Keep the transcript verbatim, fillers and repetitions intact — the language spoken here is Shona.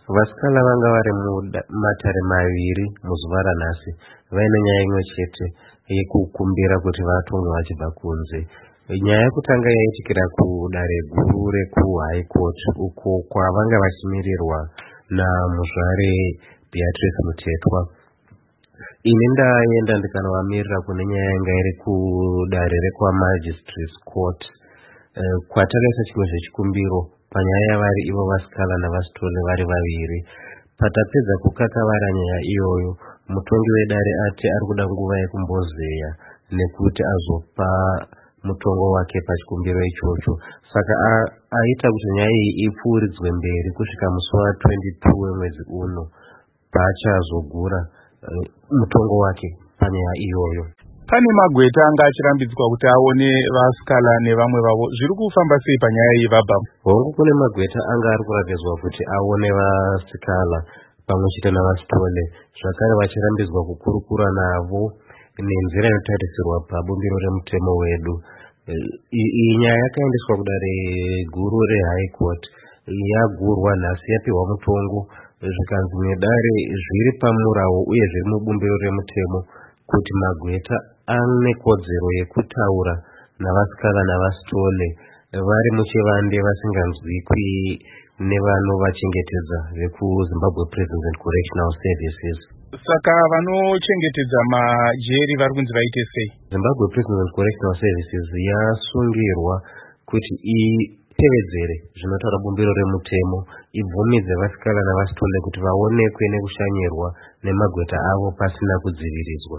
Vasikana vanga vari mumatare maviri muzuva ranhasi vaine nyaya imwe chete yekukumbira kuti vatongwe vachibva kunze. Nyaya yekutanga yaitikira kudare guru rekuhigh court uko kwavanga vachimirirwa namuzvare Beatrice Mutetwa. Ini ndaenda ndikanovamirira kune nyaya yanga iri kudare rekwaMagistrates Court uh, kwatakaisa chimwe zvechikumbiro panyaya yavari ivo vasikana navasitole vari vaviri. Patapedza kukakavara nyaya iyoyo, mutongi wedare ati ari kuda nguva yekumbozeya nekuti azopa mutongo wake pachikumbiro ichocho. Saka aita kuti nyaya iyi ipfuuridzwe mberi kusvika musi wa22 wemwedzi uno paachazogura uh, mutongo wake panyaya iyoyo. Pane magweta anga achirambidzwa kuti aone vasikana nevamwe vavo. Zviri kufamba sei panyaya iyi vabva? Hongu kune magweta anga ari kuratidzwa kuti aone vasikana pamwe chete navasitole, zvakare vachirambidzwa kukurukura navo nenzira inotarisirwa pabumbiro remutemo wedu. Iyi nyaya yakaendeswa kudare guru reHigh Court, yagurwa nhasi yapihwa mutongo, zvikanzi nedare zviri pamurawo uye zviri mubumbiro remutemo kuti magweta ane kodzero yekutaura navasikana navasitole vari muchivande vasinganzwikwi nevanovachengetedza vekuZimbabwe Prisons and Correctional Services. Saka vanochengetedza majeri vari kunzi vaite sei? Zimbabwe Prisons and Correctional Services yasungirwa kuti itevedzere zvinotaura bumbiro remutemo, ibvumidze vasikana navasitole kuti vaonekwe nekushanyirwa nemagweta avo pasina kudziviridzwa.